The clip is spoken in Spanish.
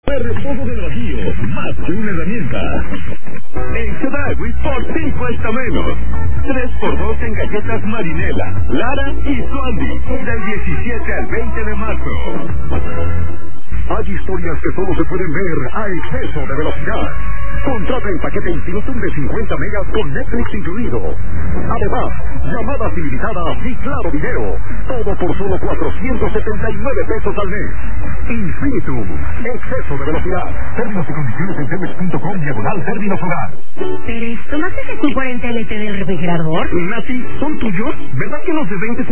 Reposo del Bajío, más que una herramienta. En Chedraui por 5 cuesta menos. 3x2 en galletas Marinela, Lara y Suandi, del 17 al 20 de marzo. Hay historias que solo se pueden ver a exceso de velocidad. Contrata el paquete Infinitum de 50 megas con Netflix incluido. Además, llamadas ilimitadas y claro video. Todo por solo 479 pesos al mes. Infinitum, exceso de velocidad. Términos y condiciones en telmex.com/términos hogar. ¿Pero tomaste ese Q40 LT del refrigerador? Nati, ¿son tuyos? ¿Verdad que los de 20